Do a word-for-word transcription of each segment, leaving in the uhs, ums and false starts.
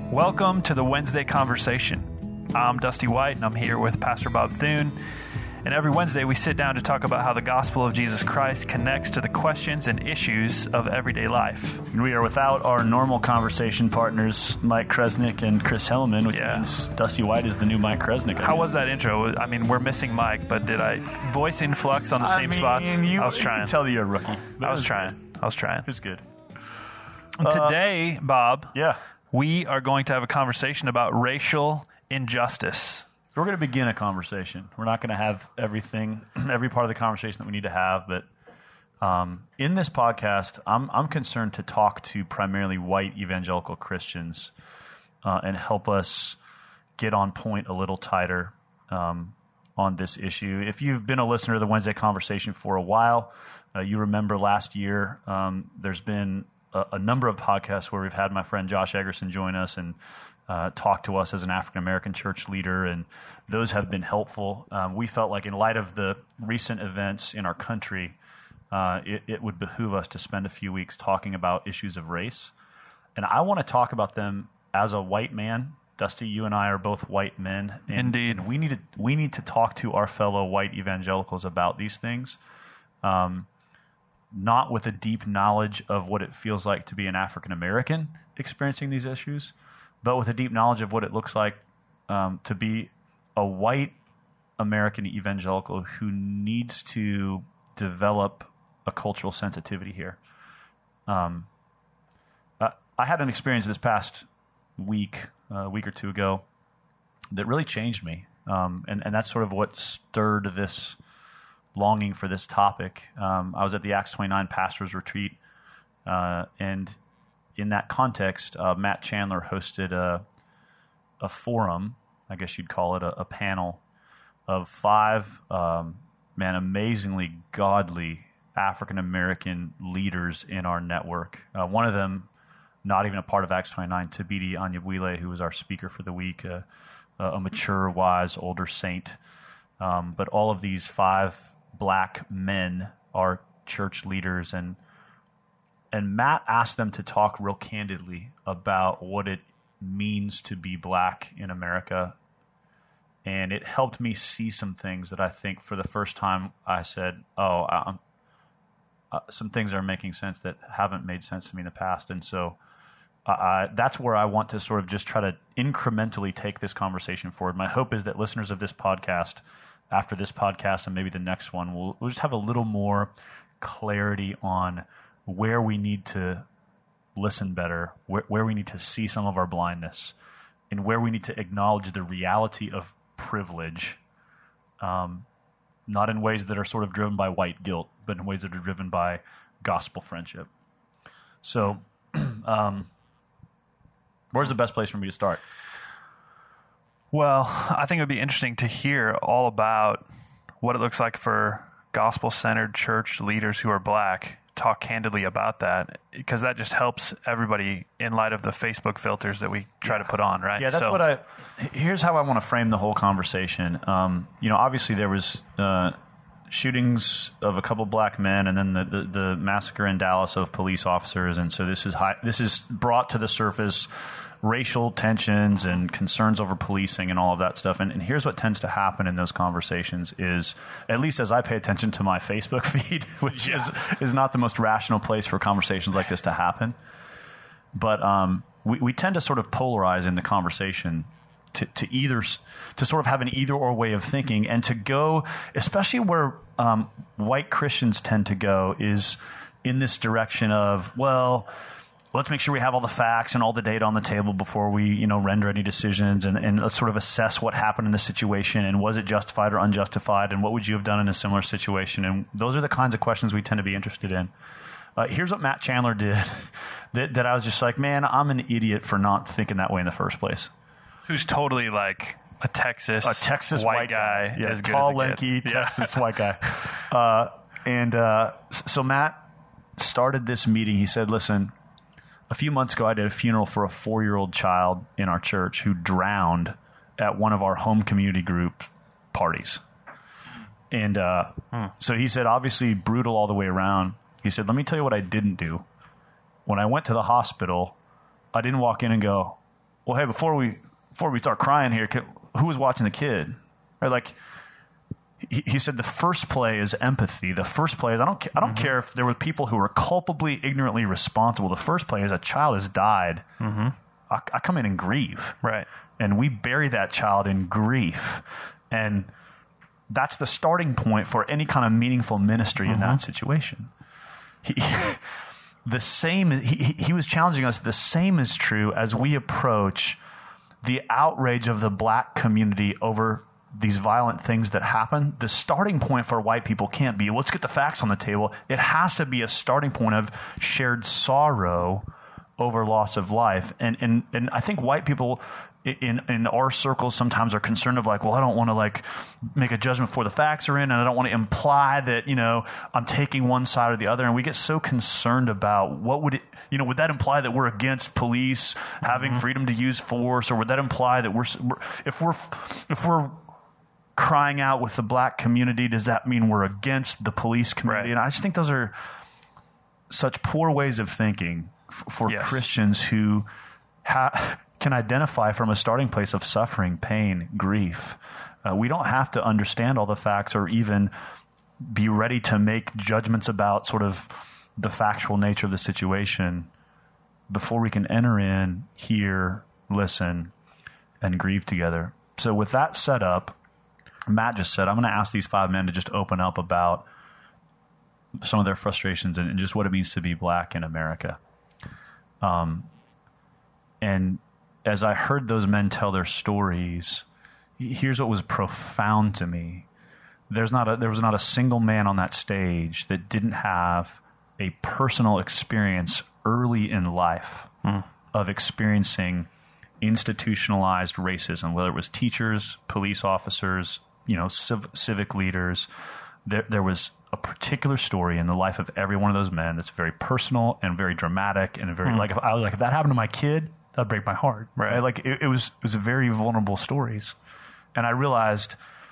Welcome to the Wednesday Conversation. I'm Dusty White, and I'm here with Pastor Bob Thune. And every Wednesday, we sit down to talk about how the gospel of Jesus Christ connects to the questions and issues of everyday life. And we are without our normal conversation partners, Mike Kresnick and Chris Hellman, which Yeah. means Dusty White is the new Mike Kresnick. How was that intro? I mean, we're missing Mike, but did I voice influx on the I same mean, spots? You, I was you trying. can tell that you're a rookie. I was trying. I was trying. It's good. And Today, Bob, Yeah. we are going to have a conversation about racial injustice. We're going to begin a conversation. We're not going to have everything, every part of the conversation that we need to have, but um, in this podcast, I'm, I'm concerned to talk to primarily white evangelical Christians uh, and help us get on point a little tighter um, on this issue. If you've been a listener to the Wednesday Conversation for a while, uh, you remember last year um, there's been a, a number of podcasts where we've had my friend Josh Eggerson join us and Uh, talk to us as an African-American church leader, and those have been helpful. Um, we felt like in light of the recent events in our country, uh, it, it would behoove us to spend a few weeks talking about issues of race. And I want to talk about them as a white man. Dusty, you and I are both white men. And, Indeed. and we need to, we need to talk to our fellow white evangelicals about these things, um, not with a deep knowledge of what it feels like to be an African-American experiencing these issues, but with a deep knowledge of what it looks like um, to be a white American evangelical who needs to develop a cultural sensitivity here. Um, I, I had an experience this past week, uh, a week or two ago, that really changed me. Um, and, and that's sort of what stirred this longing for this topic. Um, I was at the Acts twenty-nine Pastors Retreat, uh, and in that context, uh, Matt Chandler hosted a, a forum, I guess you'd call it, a, a panel of five, um, man, amazingly godly African-American leaders in our network. Uh, one of them, not even a part of Acts twenty-nine, Tabidi Anyabwile, who was our speaker for the week, uh, a mature, wise, older saint. Um, but all of these five black men are church leaders, and And Matt asked them to talk real candidly about what it means to be black in America. And it helped me see some things that I think for the first time I said, oh, um, uh, some things are making sense that haven't made sense to me in the past. And so uh, that's where I want to sort of just try to incrementally take this conversation forward. My hope is that listeners of this podcast, after this podcast and maybe the next one, will we'll just have a little more clarity on where we need to listen better, where, where we need to see some of our blindness, and where we need to acknowledge the reality of privilege, um, not in ways that are sort of driven by white guilt, but in ways that are driven by gospel friendship. So, um, where's the best place for me to start? Well, I think it would be interesting to hear all about what it looks like for gospel-centered church leaders who are black talk candidly about that, because that just helps everybody in light of the Facebook filters that we try to put on, right? Yeah, that's so, what I, here's how I want to frame the whole conversation. Um, you know, obviously there was uh, shootings of a couple black men, and then the, the, the massacre in Dallas of police officers. And so this is high, this is brought to the surface racial tensions and concerns over policing and all of that stuff. And, and here's what tends to happen in those conversations is, at least as I pay attention to my Facebook feed, which yeah. is, is not the most rational place for conversations like this to happen. But um, we, we tend to sort of polarize in the conversation to, to either, to sort of have an either or way of thinking, and to go, especially where um, white Christians tend to go, is in this direction of, well, let's make sure we have all the facts and all the data on the table before we, you know, render any decisions, and, and let's sort of assess what happened in the situation, and was it justified or unjustified, and what would you have done in a similar situation? And those are the kinds of questions we tend to be interested in. Uh, here's what Matt Chandler did that, that I was just like, man, I'm an idiot for not thinking that way in the first place. Who's totally like a Texas, a Texas white, white guy, guy, yeah, as good tall, as it lanky gets. Texas Yeah. white guy. Uh, and uh, so Matt started this meeting. He said, listen, a few months ago, I did a funeral for a four-year-old child in our church who drowned at one of our home community group parties. And uh, hmm. so he said, obviously brutal all the way around. He said, let me tell you what I didn't do. When I went to the hospital, I didn't walk in and go, well, hey, before we before we start crying here, who was watching the kid? Right? Like, he, he said the first play is empathy. The first play is, I don't, I don't mm-hmm. care if there were people who were culpably, ignorantly responsible. The first play is a child has died. Mm-hmm. I, I come in and grieve. Right. And we bury that child in grief. And that's the starting point for any kind of meaningful ministry mm-hmm. in that situation. He, the same, he, he was challenging us, the same is true as we approach the outrage of the black community over these violent things that happen. The starting point for white people can't be, let's get the facts on the table. It has to be a starting point of shared sorrow over loss of life. And and and I think white people in in our circles sometimes are concerned of like, well, I don't want to like make a judgment before the facts are in, and I don't want to imply that, you know, I'm taking one side or the other. And we get so concerned about what would it, you know, would that imply that we're against police having mm-hmm. freedom to use force, or would that imply that we're, we're if we're if we're crying out with the black community, does that mean we're against the police community? Right. And I just think those are such poor ways of thinking f- for yes. Christians who ha- can identify from a starting place of suffering, pain, grief. Uh, we don't have to understand all the facts or even be ready to make judgments about sort of the factual nature of the situation before we can enter in, hear, listen, and grieve together. So with that set up, Matt just said, I'm going to ask these five men to just open up about some of their frustrations and, and just what it means to be black in America. Um, and as I heard those men tell their stories, here's what was profound to me. There's not a, there was not a single man on that stage that didn't have a personal experience early in life mm. of experiencing institutionalized racism, whether it was teachers, police officers, you know, civ- civic leaders. There, there was a particular story in the life of every one of those men that's very personal and very dramatic and very mm. like if I was like if that happened to my kid, that'd break my heart. Right? Like it, it was it was very vulnerable stories, and I realized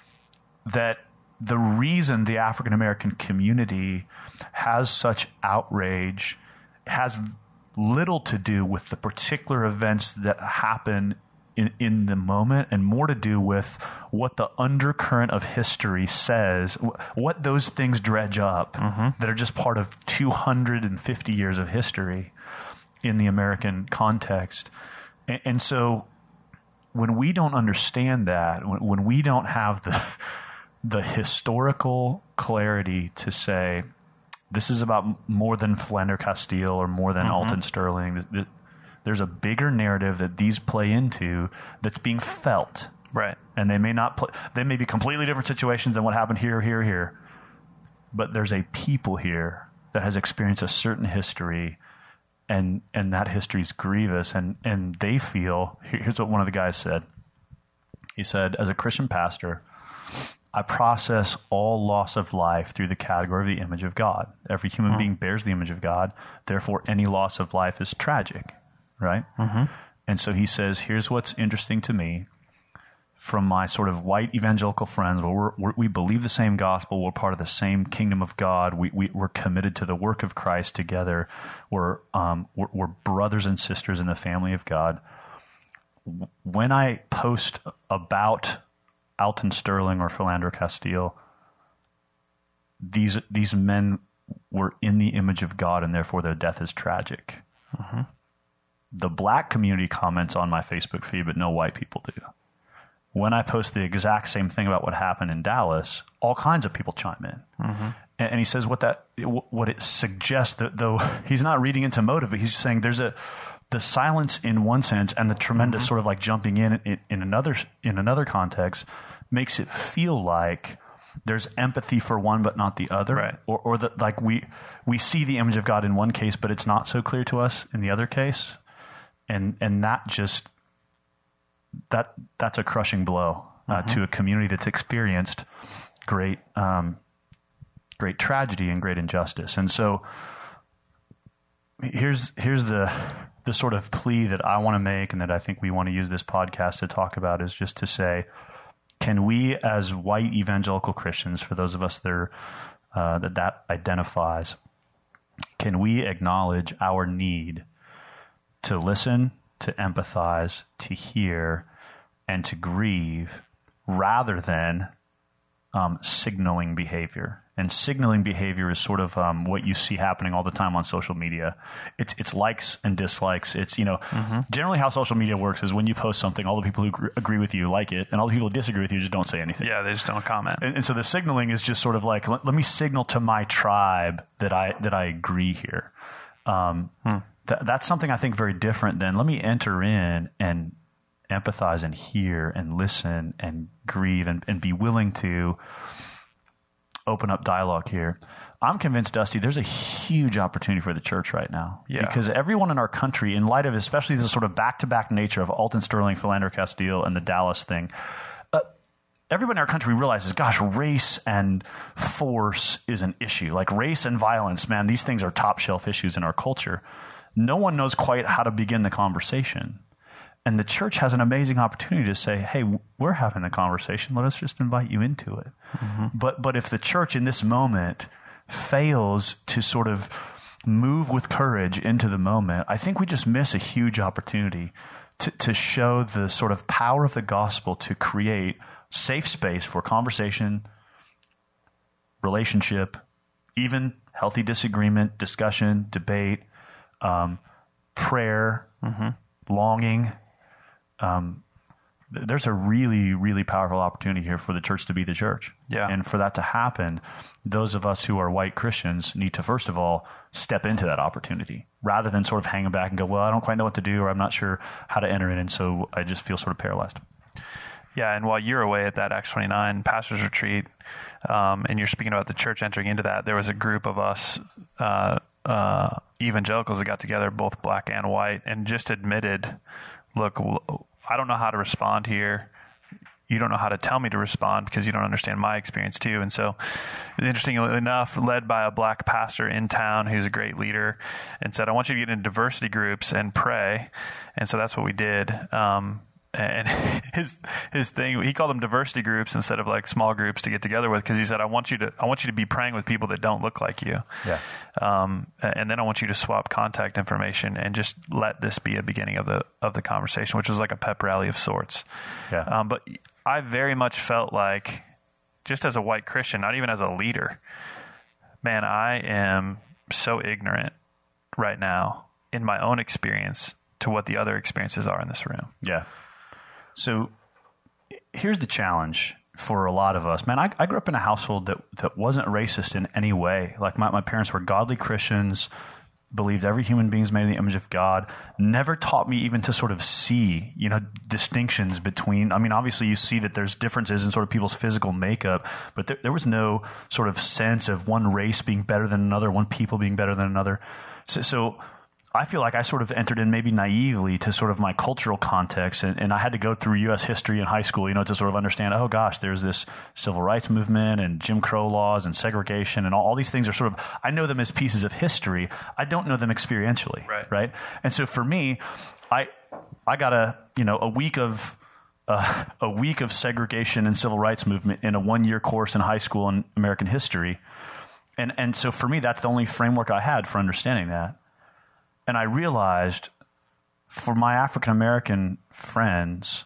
that the reason the African American community has such outrage has little to do with the particular events that happen in, in the moment, and more to do with what the undercurrent of history says, what those things dredge up mm-hmm. that are just part of two hundred fifty years of history in the American context. And, and so when we don't understand that, when, when we don't have the the historical clarity to say, this is about more than Philander Castile or more than mm-hmm. Alton Sterling. There's a bigger narrative that these play into that's being felt. Right. And they may not play, they may be completely different situations than what happened here, here, here. But there's a people here that has experienced a certain history, and and that history is grievous. And, and they feel, here's what one of the guys said. He said, as a Christian pastor, I process all loss of life through the category of the image of God. Every human mm-hmm. being bears the image of God. Therefore, any loss of life is tragic, right? Mm-hmm. And so he says, here's what's interesting to me from my sort of white evangelical friends. Where we're, we're, we believe the same gospel. We're part of the same kingdom of God. We, we, we're committed to the work of Christ together. We're, um, we're, we're brothers and sisters in the family of God. When I post about Alton Sterling or Philander Castile, these these men were in the image of God, and therefore their death is tragic. Mm-hmm. The black community comments on my Facebook feed, but no white people do. When I post the exact same thing about what happened in Dallas, all kinds of people chime in. Mm-hmm. And, and he says what that what it suggests, that though he's not reading into motive, but he's just saying there's a the silence in one sense and the tremendous mm-hmm. sort of like jumping in, in in another in another context makes it feel like there's empathy for one but not the other, right. or or that like we we see the image of God in one case but it's not so clear to us in the other case, and and that just that that's a crushing blow uh, mm-hmm. to a community that's experienced great um, great tragedy and great injustice. And so here's here's the the sort of plea that I want to make, and that I think we want to use this podcast to talk about, is just to say, can we as white evangelical Christians, for those of us that are, uh, that that identifies, can we acknowledge our need to listen, to empathize, to hear, and to grieve rather than um, signaling behavior. And signaling behavior is sort of um, what you see happening all the time on social media. It's it's likes and dislikes. It's, you know, mm-hmm. generally how social media works is when you post something, all the people who gr- agree with you like it, and all the people who disagree with you just don't say anything. Yeah, they just don't comment. And, and so the signaling is just sort of like, let, let me signal to my tribe that I that I agree here. Um, hmm. th- that's something I think very different than let me enter in and empathize and hear and listen and grieve and, and be willing to open up dialogue here. I'm convinced, Dusty, there's a huge opportunity for the church right now. Yeah. Because everyone in our country, in light of especially the sort of back-to-back nature of Alton Sterling, Philander Castile, and the Dallas thing, uh, everyone in our country realizes, gosh, race and force is an issue. Like race and violence, man, these things are top-shelf issues in our culture. No one knows quite how to begin the conversation. And the church has an amazing opportunity to say, hey, we're having a conversation. Let us just invite you into it. Mm-hmm. But but if the church in this moment fails to sort of move with courage into the moment, I think we just miss a huge opportunity to, to show the sort of power of the gospel to create safe space for conversation, relationship, even healthy disagreement, discussion, debate, um, prayer, mm-hmm. longing. Um, th- there's a really, really powerful opportunity here for the church to be the church. Yeah. And for that to happen, those of us who are white Christians need to, first of all, step into that opportunity rather than sort of hang back and go, well, I don't quite know what to do, or I'm not sure how to enter in. And so I just feel sort of paralyzed. Yeah. And while you're away at that Acts twenty-nine pastors retreat, um, and you're speaking about the church entering into that, there was a group of us, uh, uh, evangelicals that got together, both black and white, and just admitted, look, I don't know how to respond here. You don't know how to tell me to respond because you don't understand my experience too. And so, interestingly enough, led by a black pastor in town who's a great leader, and said, I want you to get into diversity groups and pray. And so that's what we did. Um, and his his thing, he called them diversity groups instead of like small groups to get together with, because he said, I want you to I want you to be praying with people that don't look like you. Yeah. Um, and then I want you to swap contact information and just let this be a beginning of the of the conversation, which was like a pep rally of sorts. Yeah. Um, but I very much felt like, just as a white Christian, not even as a leader, man, I am so ignorant right now in my own experience to what the other experiences are in this room. Yeah. So here's the challenge for a lot of us. Man, I, I grew up in a household that, that wasn't racist in any way. Like my, my parents were godly Christians, believed every human being is made in the image of God, never taught me even to sort of see, you know, distinctions between, I mean, obviously you see that there's differences in sort of people's physical makeup, but there, there was no sort of sense of one race being better than another, one people being better than another. So, so I feel like I sort of entered in maybe naively to sort of my cultural context, and, and I had to go through U S history in high school, you know, to sort of understand, oh gosh, there's this civil rights movement and Jim Crow laws and segregation, and all, all these things are sort of, I know them as pieces of history. I don't know them experientially, right? right? And so for me, I I got a, you know, a week of uh, a week of segregation and civil rights movement in a one-year course in high school in American history, and and so for me, that's the only framework I had for understanding that. And I realized for my African-American friends,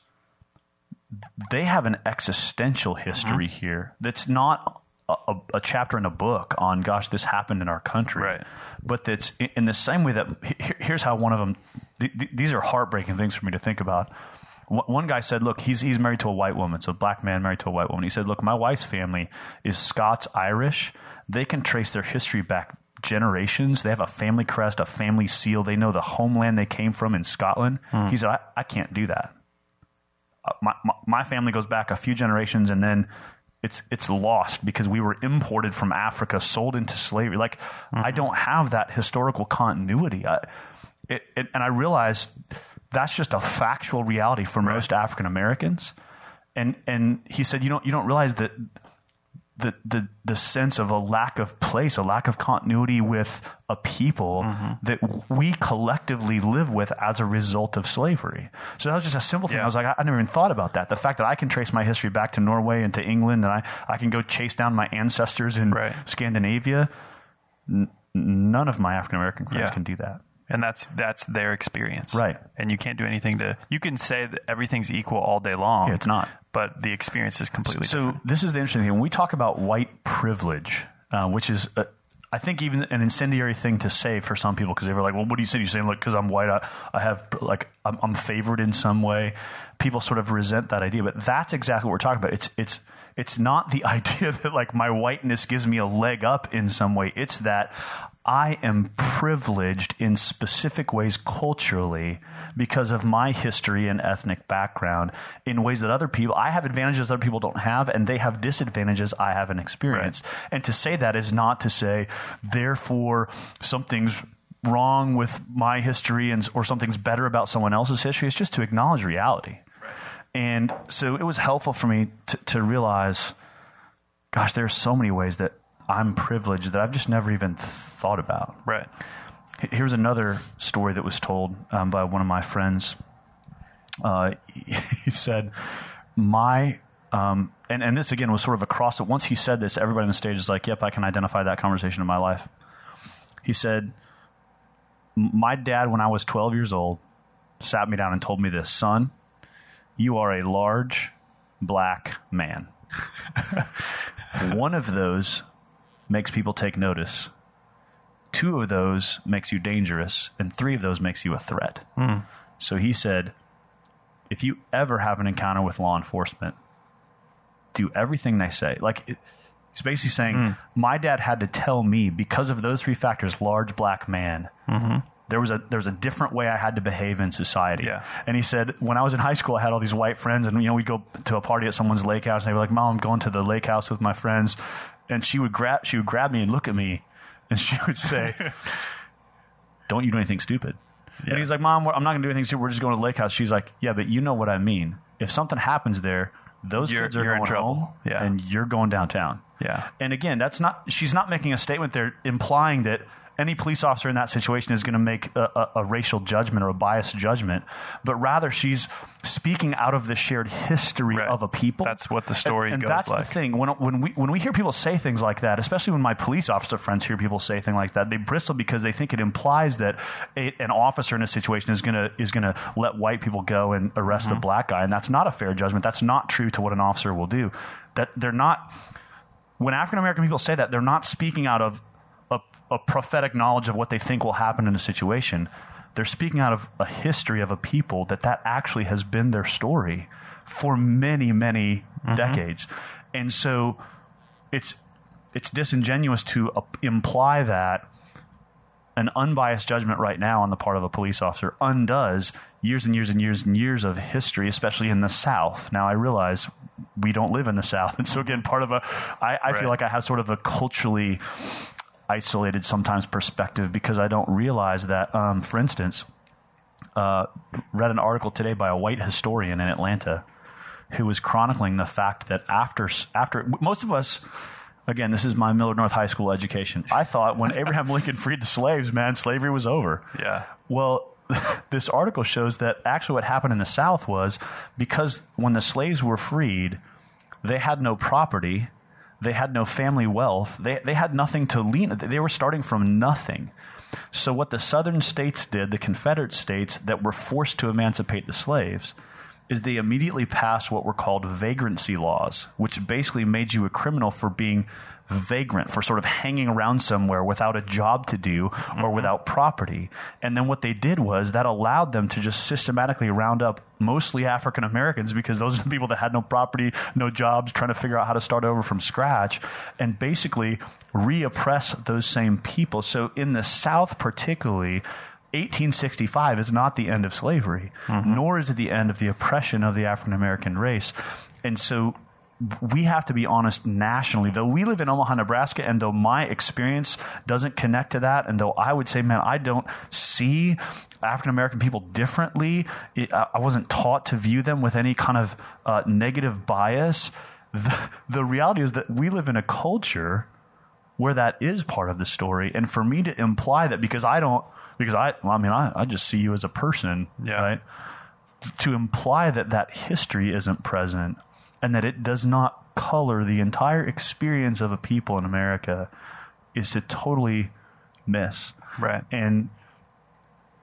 they have an existential history mm-hmm. here that's not a, a chapter in a book on, gosh, this happened in our country. Right. But that's in the same way that, here's how one of them, th- th- these are heartbreaking things for me to think about. One guy said, look, he's he's married to a white woman, so a black man married to a white woman. He said, look, my wife's family is Scots-Irish. They can trace their history back generations. They have a family crest, a family seal. They know the homeland they came from in Scotland. Mm. He said, I, I can't do that. Uh, my, my, my family goes back a few generations, and then it's it's lost because we were imported from Africa, sold into slavery. Like, mm-hmm. I don't have that historical continuity. I, it, it, and I realized that's just a factual reality for right. most African Americans. And and he said, you don't you don't realize that the the the sense of a lack of place, a lack of continuity with a people mm-hmm. that we collectively live with as a result of slavery. So that was just a simple thing. Yeah. I was like, I, I never even thought about that. The fact that I can trace my history back to Norway and to England, and I, I can go chase down my ancestors in right. Scandinavia. N- none of my African American friends yeah. can do that. And that's that's their experience. Right. And you can't do anything to, you can say that everything's equal all day long. Yeah, it's not. But the experience is completely so, different. So this is the interesting thing. When we talk about white privilege, uh, which is, uh, I think, even an incendiary thing to say for some people, because they were like, well, what do you say? You're saying, look, because I'm white, I, I have, like, I'm, I'm favored in some way. People sort of resent that idea. But that's exactly what we're talking about. It's, it's, it's not the idea that, like, my whiteness gives me a leg up in some way. It's that I am privileged in specific ways culturally because of my history and ethnic background in ways that other people, I have advantages other people don't have, and they have disadvantages I haven't experienced. Right. And to say that is not to say, therefore, something's wrong with my history and or something's better about someone else's history. It's just to acknowledge reality. Right. And so it was helpful for me to, to realize, gosh, there's so many ways that I'm privileged that I've just never even thought about. Right. Here's another story that was told um, by one of my friends. Uh, he said, my, um, and, and this again was sort of across it. Once he said this, everybody on the stage is like, yep, I can identify that conversation in my life. He said, my dad, when I was twelve years old, sat me down and told me this, son, you are a large black man. One of those makes people take notice. Two of those makes you dangerous, and three of those makes you a threat. Mm. So he said, if you ever have an encounter with law enforcement, do everything they say. Like, it, he's basically saying, mm. my dad had to tell me, because of those three factors, large black man, mm-hmm. there was a there was a different way I had to behave in society. Yeah. And he said, when I was in high school, I had all these white friends, and you know, we'd go to a party at someone's lake house, and they were like, Mom, I'm going to the lake house with my friends. And she would grab she would grab me and look at me, and she would say, don't you do anything stupid. Yeah. And he's like, Mom, I'm not going to do anything stupid. We're just going to the lake house. She's like, yeah, but you know what I mean. If something happens there, those you're, kids are you're going in trouble. home, yeah. and you're going downtown. Yeah. And again, that's not she's not making a statement there implying that any police officer in that situation is going to make a, a, a racial judgment or a biased judgment, but rather she's speaking out of the shared history right. of a people. That's what the story and, and goes that's like. the thing. When when we when we hear people say things like that, especially when my police officer friends hear people say things like that, they bristle because they think it implies that a, an officer in a situation is gonna is gonna let white people go and arrest mm-hmm. the black guy, and that's not a fair judgment. That's not true to what an officer will do. That they're not. When African American people say that, they're not speaking out of a, a prophetic knowledge of what they think will happen in a situation. They're speaking out of a history of a people that that actually has been their story for many, many mm-hmm. decades. And so it's it's disingenuous to uh, imply that an unbiased judgment right now on the part of a police officer undoes years and years and years and years of history, especially in the South. Now, I realize we don't live in the South. And so, again, part of a, I, I right. feel like I have sort of a culturally isolated sometimes perspective because I don't realize that, um, for instance, uh, read an article today by a white historian in Atlanta who was chronicling the fact that after, after most of us, again, this is my Millard North High School education. I thought when Abraham Lincoln freed the slaves, man, slavery was over. Yeah. Well, this article shows that actually what happened in the South was because when the slaves were freed, they had no property, they had no family wealth, they they had nothing to lean. They were starting from nothing. So what the Southern states did, the Confederate states that were forced to emancipate the slaves, is they immediately passed what were called vagrancy laws, which basically made you a criminal for being vagrant, for sort of hanging around somewhere without a job to do or mm-hmm. without property. And then what they did was that allowed them to just systematically round up mostly African Americans, because those are the people that had no property, no jobs, trying to figure out how to start over from scratch, and basically re-oppress those same people. So in the South particularly, eighteen sixty-five is not the end of slavery, mm-hmm. nor is it the end of the oppression of the African American race. And so we have to be honest nationally. Though we live in Omaha, Nebraska, and though my experience doesn't connect to that, and though I would say, man, I don't see African American people differently, it, I wasn't taught to view them with any kind of uh, negative bias, the, the reality is that we live in a culture where that is part of the story. And for me to imply that because I don't, because I, well, I mean, I, I just see you as a person, yeah. right? To imply that that history isn't present and that it does not color the entire experience of a people in America is to totally miss. Right. And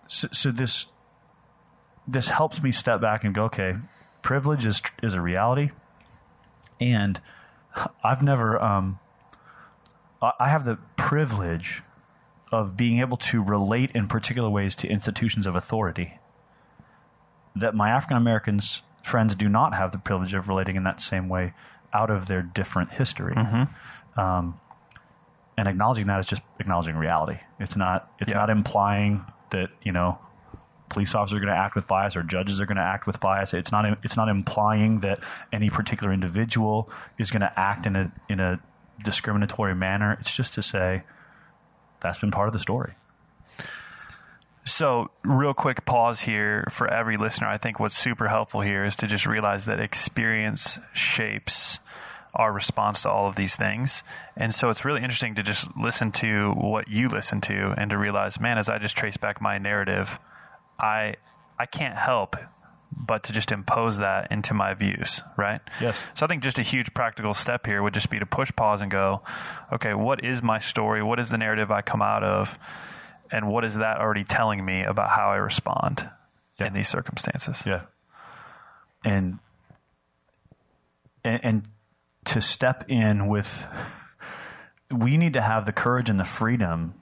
So, so this this helps me step back and go, okay, privilege is is a reality, and I've never um, I have the privilege of being able to relate in particular ways to institutions of authority that my African Americans friends do not have the privilege of relating in that same way out of their different history. Mm-hmm. Um, and acknowledging that is just acknowledging reality. It's not, it's yeah. not implying that, you know, police officers are going to act with bias or judges are going to act with bias. It's not, it's not implying that any particular individual is going to act in a, in a discriminatory manner. It's just to say that's been part of the story. So real quick pause here for every listener. I think what's super helpful here is to just realize that experience shapes our response to all of these things. And so it's really interesting to just listen to what you listen to and to realize, man, as I just trace back my narrative, I I can't help but to just impose that into my views, right? Yes. So I think just a huge practical step here would just be to push pause and go, okay, what is my story? What is the narrative I come out of? And what is that already telling me about how I respond yeah. in these circumstances? Yeah. And, and and to step in with, we need to have the courage and the freedom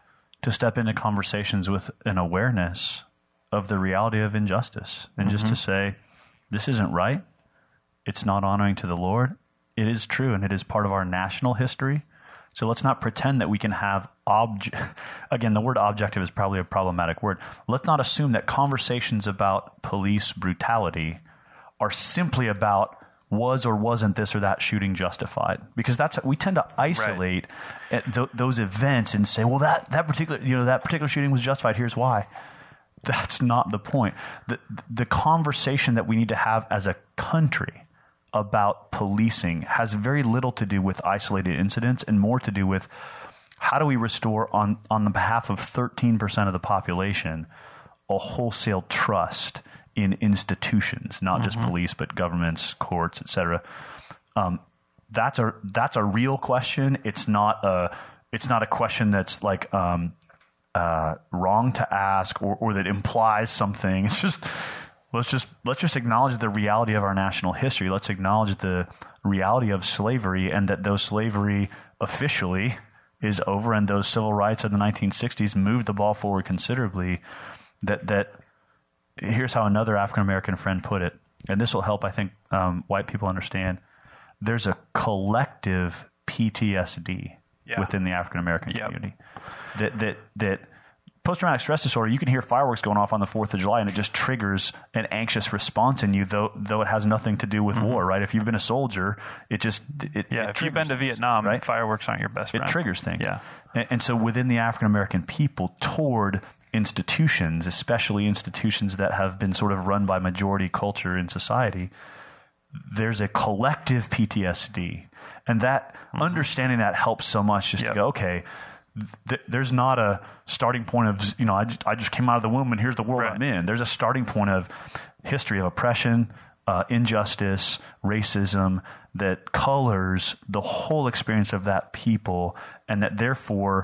to step into conversations with an awareness of the reality of injustice. And mm-hmm. just to say, this isn't right. It's not honoring to the Lord. It is true, and it is part of our national history. So let's not pretend that we can have object. Again, the word objective is probably a problematic word. Let's not assume that conversations about police brutality are simply about was or wasn't this or that shooting justified, because that's, we tend to isolate right. at th- those events and say, well, that that particular you know that particular shooting was justified. Here's why. That's not the point. The the conversation that we need to have as a country about policing has very little to do with isolated incidents and more to do with how do we restore on, on the behalf of thirteen percent of the population a wholesale trust in institutions, not mm-hmm. just police, but governments, courts, et cetera. Um, that's a that's a real question. It's not a it's not a question that's like um, uh, wrong to ask or, or that implies something. It's just Let's just let's just acknowledge the reality of our national history. Let's acknowledge the reality of slavery and that though slavery officially is over and those civil rights of the nineteen sixties moved the ball forward considerably, that that here's how another African American friend put it, and this will help, I think, um, white people understand. There's a collective P T S D yeah. within the African American yep. community that that that. Post-traumatic stress disorder, you can hear fireworks going off on the fourth of July and it just triggers an anxious response in you, though though it has nothing to do with mm-hmm. war, right? If you've been a soldier, it just it, yeah. it if you've been to things, Vietnam, right? Fireworks aren't your best friend. It triggers things. Yeah, and, and so within the African American people, toward institutions, especially institutions that have been sort of run by majority culture in society, there's a collective P T S D, and that mm-hmm. understanding that helps so much. Just yep. to go, okay. Th- there's not a starting point of, you know, I just, I just came out of the womb and here's the world right. I'm in. There's a starting point of history of oppression, uh, injustice, racism that colors the whole experience of that people, and that therefore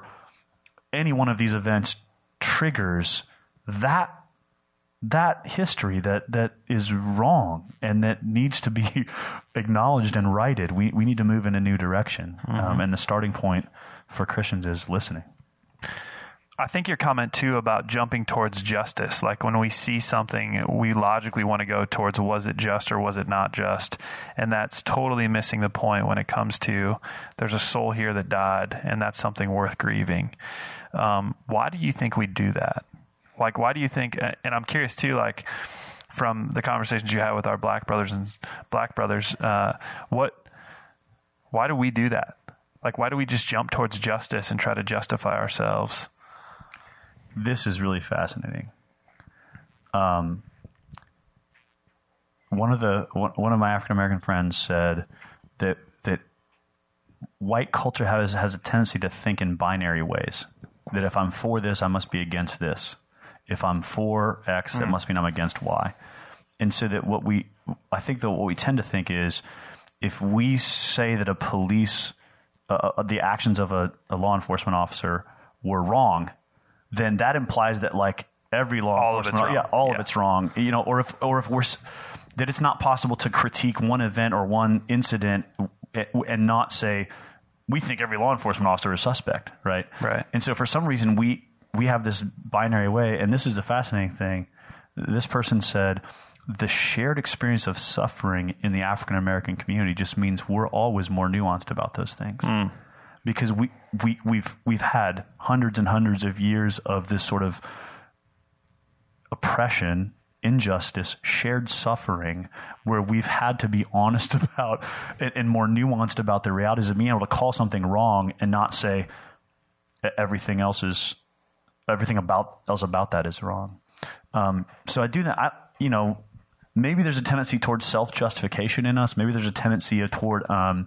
any one of these events triggers that that history that, that is wrong and that needs to be acknowledged and righted. We we need to move in a new direction. Mm-hmm. Um, and the starting point for Christians is listening. I think your comment too about jumping towards justice, like when we see something, we logically want to go towards was it just or was it not just? And that's totally missing the point when it comes to there's a soul here that died and that's something worth grieving. Um, why do you think we do that? Like, why do you think, and I'm curious too, like from the conversations you had with our black brothers and black brothers, uh, what, why do we do that? Like, why do we just jump towards justice and try to justify ourselves? This is really fascinating. Um, one of the one, one of my African American friends said that that white culture has has a tendency to think in binary ways. That if I'm for this, I must be against this. If I'm for X, mm. that must mean I'm against Y. And so that what we, I think that what we tend to think is, if we say that a police Uh, the actions of a, a law enforcement officer were wrong, then that implies that like every law all of it's enforcement, wrong. yeah, all yeah. of it's wrong. You know, or if or if we're that it's not possible to critique one event or one incident and not say we think every law enforcement officer is suspect, right? Right. And so for some reason we we have this binary way, and this is the fascinating thing. This person said the shared experience of suffering in the African American community just means we're always more nuanced about those things. Mm. Because we, we, we've we've had hundreds and hundreds of years of this sort of oppression, injustice, shared suffering, where we've had to be honest about and, and more nuanced about the realities of being able to call something wrong and not say everything else is everything about else about that is wrong. Um, so I do that. I, you know, maybe there's a tendency towards self-justification in us. Maybe there's a tendency toward um,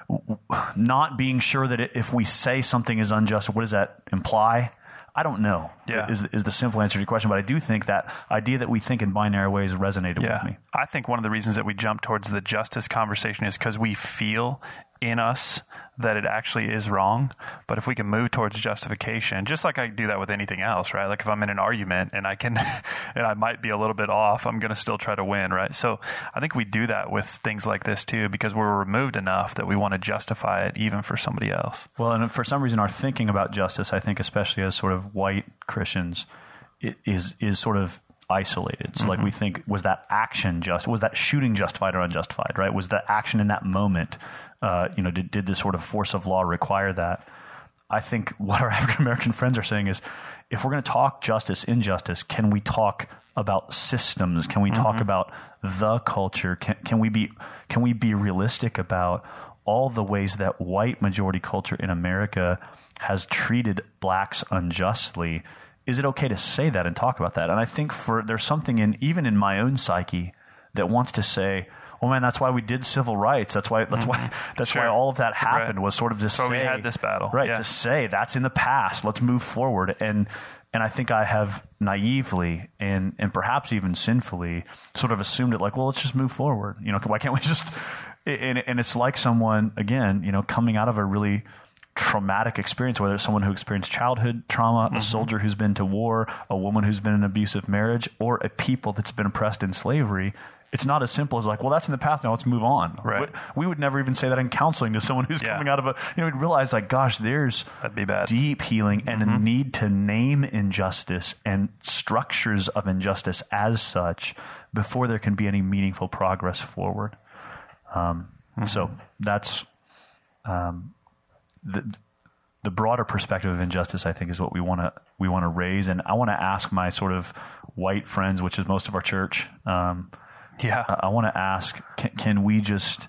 not being sure that if we say something is unjust, what does that imply? I don't know. Yeah. Is is the simple answer to your question, but I do think that idea that we think in binary ways resonated yeah. with me. I think one of the reasons that we jump towards the justice conversation is because we feel in us that it actually is wrong. But if we can move towards justification, just like I do that with anything else, right? Like if I'm in an argument and I can, and I might be a little bit off, I'm going to still try to win, right? So I think we do that with things like this too, because we're removed enough that we want to justify it even for somebody else. Well, and for some reason, our thinking about justice, I think, especially as sort of white Christians, it is is sort of isolated. So, mm-hmm. like, we think, was that action just? Was that shooting justified or unjustified? Right? Was the action in that moment? Uh, you know, did did the sort of force of law require that? I think what our African American friends are saying is, if we're going to talk justice, injustice, can we talk about systems? Can we mm-hmm. talk about the culture? Can can we be can we be realistic about all the ways that white majority culture in America has treated blacks unjustly? Is it okay to say that and talk about that? And I think for there's something in even in my own psyche that wants to say, well, man, that's why we did civil rights. That's why. That's why. That's sure. why all of that happened right. was sort of to so say we had this battle, right? Yeah. To say that's in the past. Let's move forward. And and I think I have naively and and perhaps even sinfully sort of assumed it like, well, let's just move forward. You know, why can't we just? And and it's like someone again, you know, coming out of a really traumatic experience, whether it's someone who experienced childhood trauma, mm-hmm. a soldier who's been to war, a woman who's been in an abusive marriage, or a people that's been oppressed in slavery. It's not as simple as like, well, that's in the past now, let's move on. Right. We, we would never even say that in counseling to someone who's yeah. coming out of a, you know, we'd realize like, gosh, there's That'd be bad. deep healing and mm-hmm. a need to name injustice and structures of injustice as such before there can be any meaningful progress forward. Um, mm-hmm. So that's, um, the, the broader perspective of injustice, I think, is what we want to we want to raise. And I want to ask my sort of white friends, which is most of our church. Um, yeah, I, I want to ask: can, can we just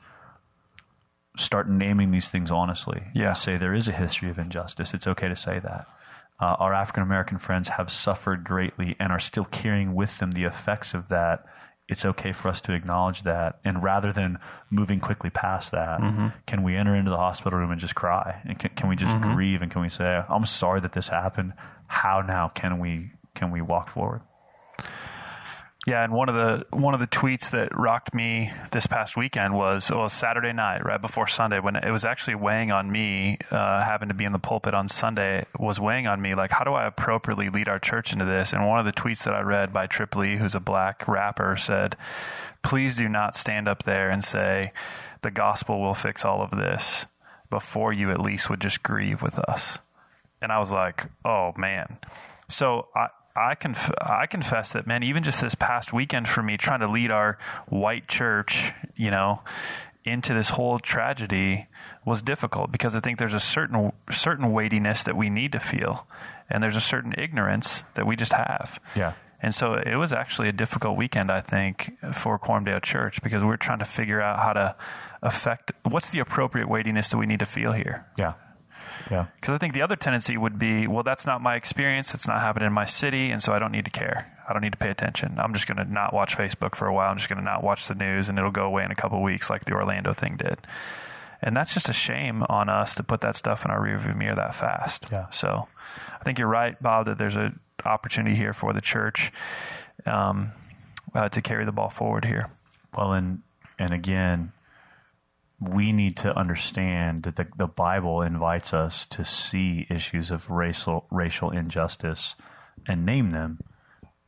start naming these things honestly? Yeah, and say there is a history of injustice. It's okay to say that. Uh, our African American friends have suffered greatly and are still carrying with them the effects of that. It's okay for us to acknowledge that. And rather than moving quickly past that, mm-hmm. can we enter into the hospital room and just cry? And can, can we just mm-hmm. grieve? And can we say, I'm sorry that this happened. How now can we can we walk forward? Yeah, and one of the one of the tweets that rocked me this past weekend was well, Saturday night, right before Sunday, when it was actually weighing on me, uh, having to be in the pulpit on Sunday, was weighing on me, like, how do I appropriately lead our church into this? And one of the tweets that I read by Triple E, who's a black rapper, said, please do not stand up there and say, the gospel will fix all of this, before you at least would just grieve with us. And I was like, oh, man. So I... I conf- I confess that, man, even just this past weekend for me, trying to lead our white church, you know, into this whole tragedy was difficult because I think there's a certain certain weightiness that we need to feel, and there's a certain ignorance that we just have. Yeah. And so it was actually a difficult weekend, I think, for Quorumdale Church because we we're trying to figure out how to affect what's the appropriate weightiness that we need to feel here. Yeah. Yeah. Because I think the other tendency would be, well, that's not my experience. It's not happening in my city. And so I don't need to care. I don't need to pay attention. I'm just going to not watch Facebook for a while. I'm just going to not watch the news and it'll go away in a couple of weeks like the Orlando thing did. And that's just a shame on us to put that stuff in our rearview mirror that fast. Yeah. So I think you're right, Bob, that there's an opportunity here for the church um, uh, to carry the ball forward here. Well, and, and again, we need to understand that the, the Bible invites us to see issues of racial racial injustice and name them,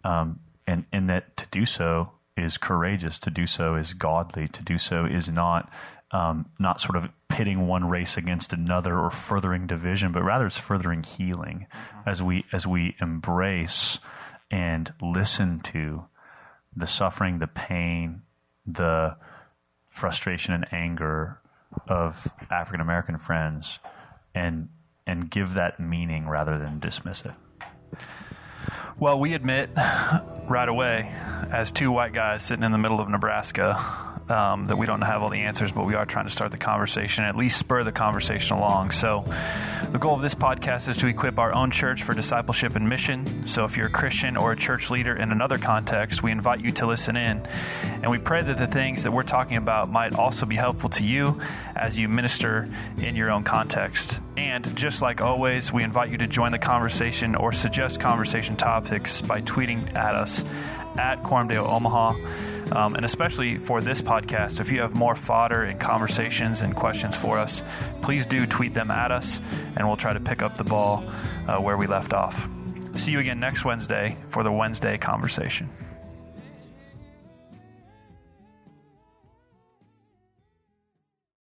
um, and and that to do so is courageous, to do so is godly, to do so is not um, not sort of pitting one race against another or furthering division, but rather it's furthering healing mm-hmm. as we as we embrace and listen to the suffering, the pain, the frustration and anger of African American friends, and and give that meaning rather than dismiss it. Well, we admit right away, as two white guys sitting in the middle of Nebraska, um, that we don't have all the answers, but we are trying to start the conversation, at least spur the conversation along. So the goal of this podcast is to equip our own church for discipleship and mission. So if you're a Christian or a church leader in another context, we invite you to listen in. And we pray that the things that we're talking about might also be helpful to you as you minister in your own context. And just like always, we invite you to join the conversation or suggest conversation topics by tweeting at us at Quorumdale Omaha. Um, and especially for this podcast, if you have more fodder and conversations and questions for us, please do tweet them at us, and we'll try to pick up the ball uh, where we left off. See you again next Wednesday for the Wednesday conversation.